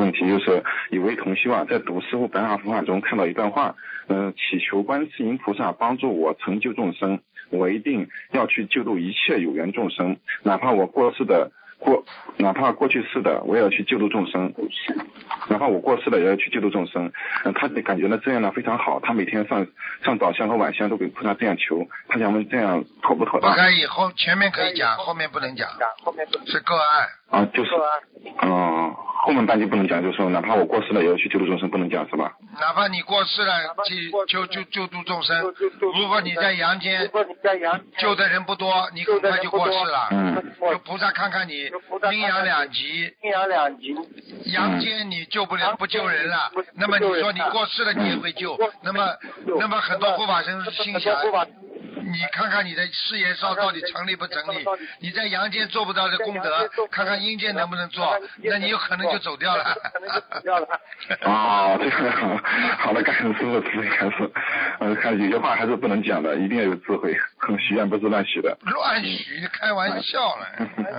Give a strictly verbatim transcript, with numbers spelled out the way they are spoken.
问题，就是有位同修啊，在读师父白话佛法中看到一段话，嗯、呃，祈求观世音菩萨帮助我成就众生，我一定要去救度一切有缘众生，哪怕我过世的过，哪怕过去世的，我也要去救度众生，哪怕我过世了也要去救度众生。嗯，他感觉呢这样呢非常好，他每天上上早香和晚香都给菩萨这样求，他想问这样妥不妥当？ 不可以，后前面可以讲，后面不能讲，是个案。 啊，就是，嗯、呃，后面半句不能讲，就是说哪怕我过世了也要去救度众生，不能讲是吧？ 哪怕你过世了，去救救救度众生。如果你在阳间救的人不多，你很快就过世了。 嗯。 就菩萨看看你阴阳两极， 阴阳两极。 阳间你救不了不救人了，那么你说你过世了你也会救，那么那么很多护法神心想，你看看你的事业上到底成立不成立？你在阳间做不到的功德，看看阴间能不能做，那你有可能就走掉了。 哦，这个好，好的，感恩师傅，慈悲开示。嗯，看有些话还是不能讲的，一定要有智慧，许愿不是乱许的。 乱许，开玩笑了。